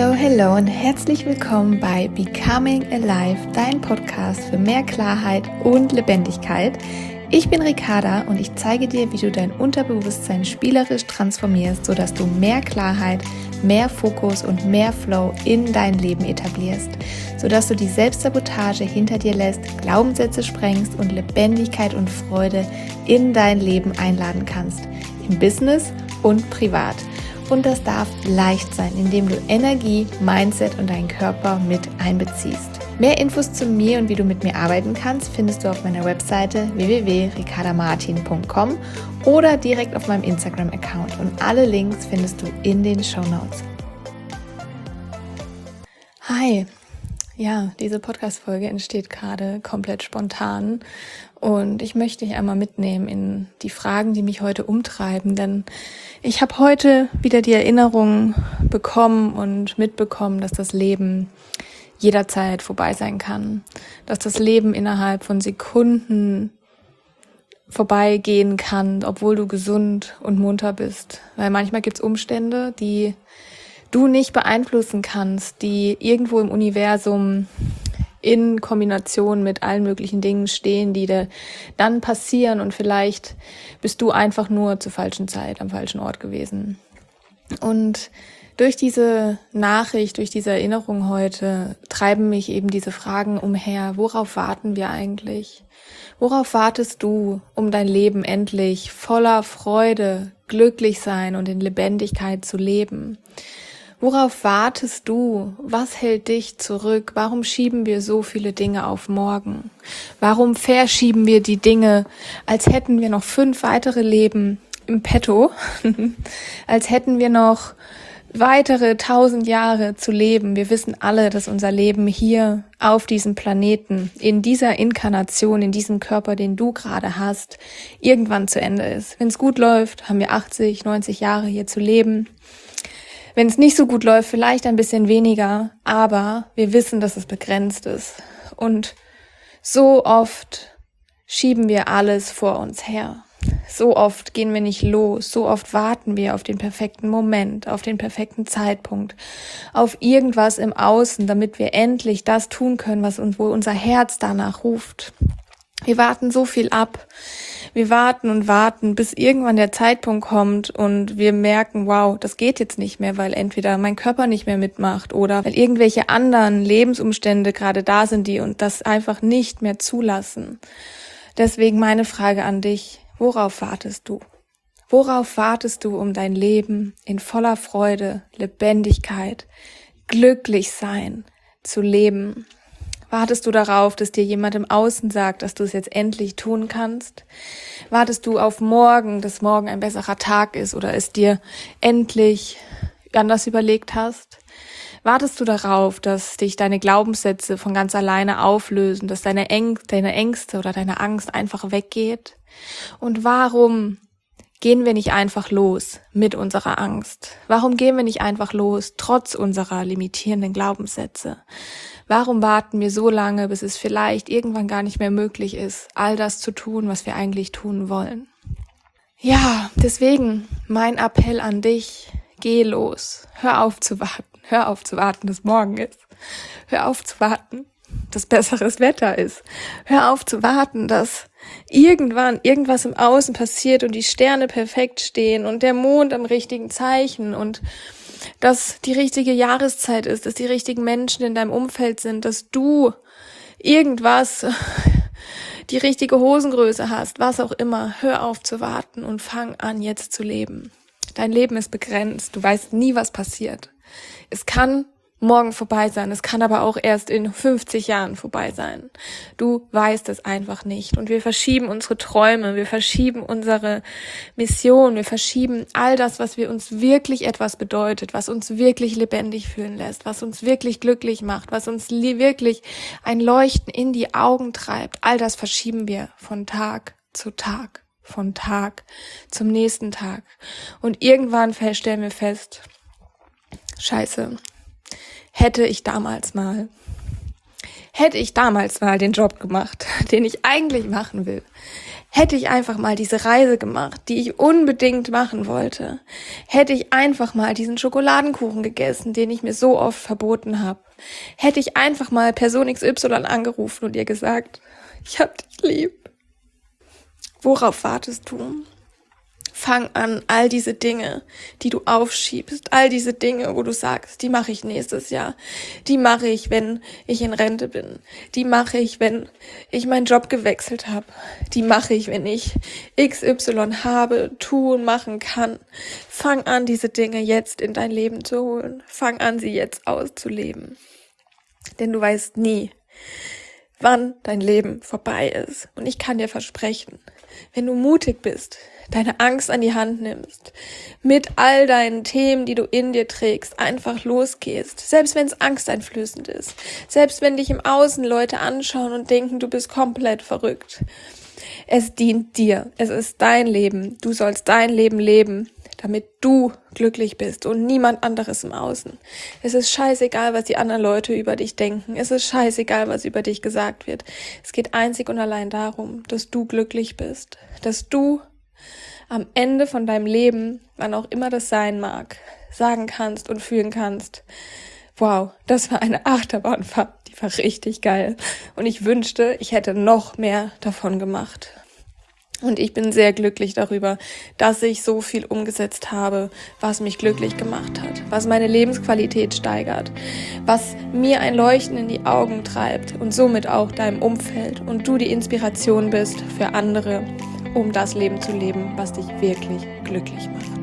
Hello, hello und herzlich willkommen bei Becoming Alive, dein Podcast für mehr Klarheit und Lebendigkeit. Ich bin Ricarda und ich zeige dir, wie du dein Unterbewusstsein spielerisch transformierst, sodass du mehr Klarheit, mehr Fokus und mehr Flow in dein Leben etablierst, sodass du die Selbstsabotage hinter dir lässt, Glaubenssätze sprengst und Lebendigkeit und Freude in dein Leben einladen kannst, im Business und privat. Und das darf leicht sein, indem du Energie, Mindset und deinen Körper mit einbeziehst. Mehr Infos zu mir und wie du mit mir arbeiten kannst, findest du auf meiner Webseite www.ricardamartin.com oder direkt auf meinem Instagram-Account. Und alle Links findest du in den Shownotes. Hi! Ja, diese Podcast-Folge entsteht gerade komplett spontan und ich möchte dich einmal mitnehmen in die Fragen, die mich heute umtreiben, denn ich habe heute wieder die Erinnerung bekommen und mitbekommen, dass das Leben jederzeit vorbei sein kann, dass das Leben innerhalb von Sekunden vorbeigehen kann, obwohl du gesund und munter bist, weil manchmal gibt es Umstände, die du nicht beeinflussen kannst, die irgendwo im Universum in Kombination mit allen möglichen Dingen stehen, die dir dann passieren und vielleicht bist du einfach nur zur falschen Zeit am falschen Ort gewesen. Und durch diese Nachricht, durch diese Erinnerung heute treiben mich eben diese Fragen umher. Worauf warten wir eigentlich? Worauf wartest du, um dein Leben endlich voller Freude, glücklich sein und in Lebendigkeit zu leben? Worauf wartest du? Was hält dich zurück? Warum schieben wir so viele Dinge auf morgen? Warum verschieben wir die Dinge, als hätten wir noch 5 weitere Leben im Petto? Als hätten wir noch weitere 1000 Jahre zu leben. Wir wissen alle, dass unser Leben hier auf diesem Planeten, in dieser Inkarnation, in diesem Körper, den du gerade hast, irgendwann zu Ende ist. Wenn es gut läuft, haben wir 80, 90 Jahre hier zu leben. Wenn es nicht so gut läuft, vielleicht ein bisschen weniger, aber wir wissen, dass es begrenzt ist. Und so oft schieben wir alles vor uns her. So oft gehen wir nicht los, so oft warten wir auf den perfekten Moment, auf den perfekten Zeitpunkt, auf irgendwas im Außen, damit wir endlich das tun können, was uns, wo unser Herz danach ruft. Wir warten so viel ab. Wir warten und warten, bis irgendwann der Zeitpunkt kommt und wir merken, wow, das geht jetzt nicht mehr, weil entweder mein Körper nicht mehr mitmacht oder weil irgendwelche anderen Lebensumstände gerade da sind, die uns das einfach nicht mehr zulassen. Deswegen meine Frage an dich, worauf wartest du? Worauf wartest du, um dein Leben in voller Freude, Lebendigkeit, glücklich sein zu leben? Wartest du darauf, dass dir jemand im Außen sagt, dass du es jetzt endlich tun kannst? Wartest du auf morgen, dass morgen ein besserer Tag ist oder es dir endlich anders überlegt hast? Wartest du darauf, dass dich deine Glaubenssätze von ganz alleine auflösen, dass deine Ängste oder deine Angst einfach weggeht? Und warum gehen wir nicht einfach los mit unserer Angst? Warum gehen wir nicht einfach los, trotz unserer limitierenden Glaubenssätze? Warum warten wir so lange, bis es vielleicht irgendwann gar nicht mehr möglich ist, all das zu tun, was wir eigentlich tun wollen? Ja, deswegen mein Appell an dich, geh los. Hör auf zu warten. Hör auf zu warten, dass morgen ist. Hör auf zu warten, dass besseres Wetter ist. Hör auf zu warten, dass irgendwann irgendwas im Außen passiert und die Sterne perfekt stehen und der Mond am richtigen Zeichen und dass die richtige Jahreszeit ist, dass die richtigen Menschen in deinem Umfeld sind, dass du irgendwas, die richtige Hosengröße hast, was auch immer. Hör auf zu warten und fang an, jetzt zu leben. Dein Leben ist begrenzt. Du weißt nie, was passiert. Es kann morgen vorbei sein, es kann aber auch erst in 50 Jahren vorbei sein. Du weißt es einfach nicht. Und wir verschieben unsere Träume, wir verschieben unsere Mission, wir verschieben all das, was wir uns wirklich etwas bedeutet, was uns wirklich lebendig fühlen lässt, was uns wirklich glücklich macht, was uns wirklich ein Leuchten in die Augen treibt. All das verschieben wir von Tag zu Tag, von Tag zum nächsten Tag. Und irgendwann stellen wir fest, Scheiße, hätte ich damals mal den Job gemacht, den ich eigentlich machen will. Hätte ich einfach mal diese Reise gemacht, die ich unbedingt machen wollte, hätte ich einfach mal diesen Schokoladenkuchen gegessen, den ich mir so oft verboten habe, hätte ich einfach mal Person XY angerufen und ihr gesagt, ich hab dich lieb. Worauf wartest du? Fang an, all diese Dinge, die du aufschiebst, all diese Dinge, wo du sagst, die mache ich nächstes Jahr, die mache ich, wenn ich in Rente bin, die mache ich, wenn ich meinen Job gewechselt habe, die mache ich, wenn ich XY habe, tun, machen kann. Fang an, diese Dinge jetzt in dein Leben zu holen. Fang an, sie jetzt auszuleben. Denn du weißt nie, wann dein Leben vorbei ist. Und ich kann dir versprechen, wenn du mutig bist, deine Angst an die Hand nimmst, mit all deinen Themen, die du in dir trägst, einfach losgehst, selbst wenn es angsteinflößend ist, selbst wenn dich im Außen Leute anschauen und denken, du bist komplett verrückt. Es dient dir, es ist dein Leben, du sollst dein Leben leben, damit du glücklich bist und niemand anderes im Außen. Es ist scheißegal, was die anderen Leute über dich denken, es ist scheißegal, was über dich gesagt wird. Es geht einzig und allein darum, dass du glücklich bist, dass du am Ende von deinem Leben, wann auch immer das sein mag, sagen kannst und fühlen kannst, wow, das war eine Achterbahnfahrt, die war richtig geil. Und ich wünschte, ich hätte noch mehr davon gemacht. Und ich bin sehr glücklich darüber, dass ich so viel umgesetzt habe, was mich glücklich gemacht hat, was meine Lebensqualität steigert, was mir ein Leuchten in die Augen treibt und somit auch deinem Umfeld und du die Inspiration bist für andere, um das Leben zu leben, was dich wirklich glücklich macht.